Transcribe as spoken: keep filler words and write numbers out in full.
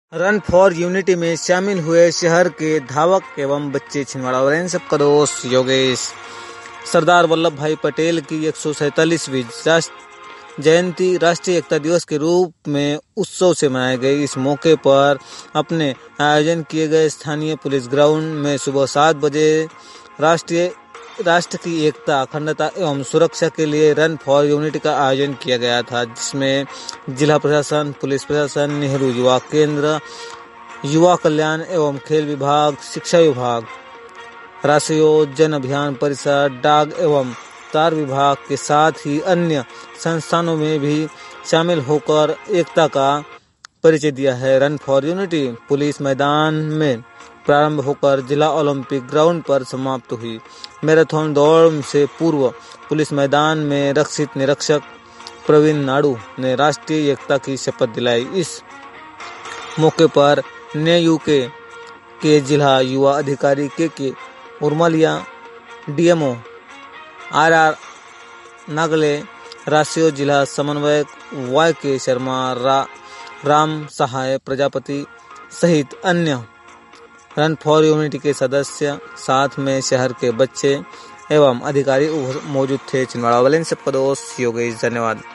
Run for unity में शामिल हुए शहर के धावक एवं बच्चे। छिंदवाड़ा और सबका दोस्त योगेश। सरदार वल्लभ भाई पटेल की एक सौ सैतालीसवीं जयंती राष्ट्रीय एकता दिवस के रूप में उत्सव से मनाई गई। इस मौके पर अपने आयोजन किए गए स्थानीय पुलिस ग्राउंड में सुबह सात बजे राष्ट्रीय राष्ट्र की एकता, अखंडता एवं सुरक्षा के लिए रन फॉर यूनिटी का आयोजन किया गया था, जिसमें जिला प्रशासन, पुलिस प्रशासन, नेहरू युवा केंद्र, युवा कल्याण एवं खेल विभाग, शिक्षा विभाग, राष्ट्रीय जन अभियान परिषद, डाक एवं तार विभाग के साथ ही अन्य संस्थानों में भी शामिल होकर एकता का परिचय दिया है। रन फॉर यूनिटी पुलिस मैदान में प्रारंभ होकर जिला ओलंपिक ग्राउंड पर समाप्त हुई। मैराथन दौड़ से पूर्व पुलिस मैदान में रक्षित निरीक्षक प्रवीण नाडू ने राष्ट्रीय एकता की शपथ दिलाई। इस मौके पर नेयू के, के जिला युवा अधिकारी K K Urmalia, DMO R R Nagle, राष्ट्रीय जिला समन्वयक वाई के शर्मा, रा, राम सहाय प्रजापति सहित अन्य रन फॉर यूनिटी के सदस्य, साथ में शहर के बच्चे एवं अधिकारी मौजूद थे। छिंदवाड़ा वाले सबका दोस्त योगेश। धन्यवाद।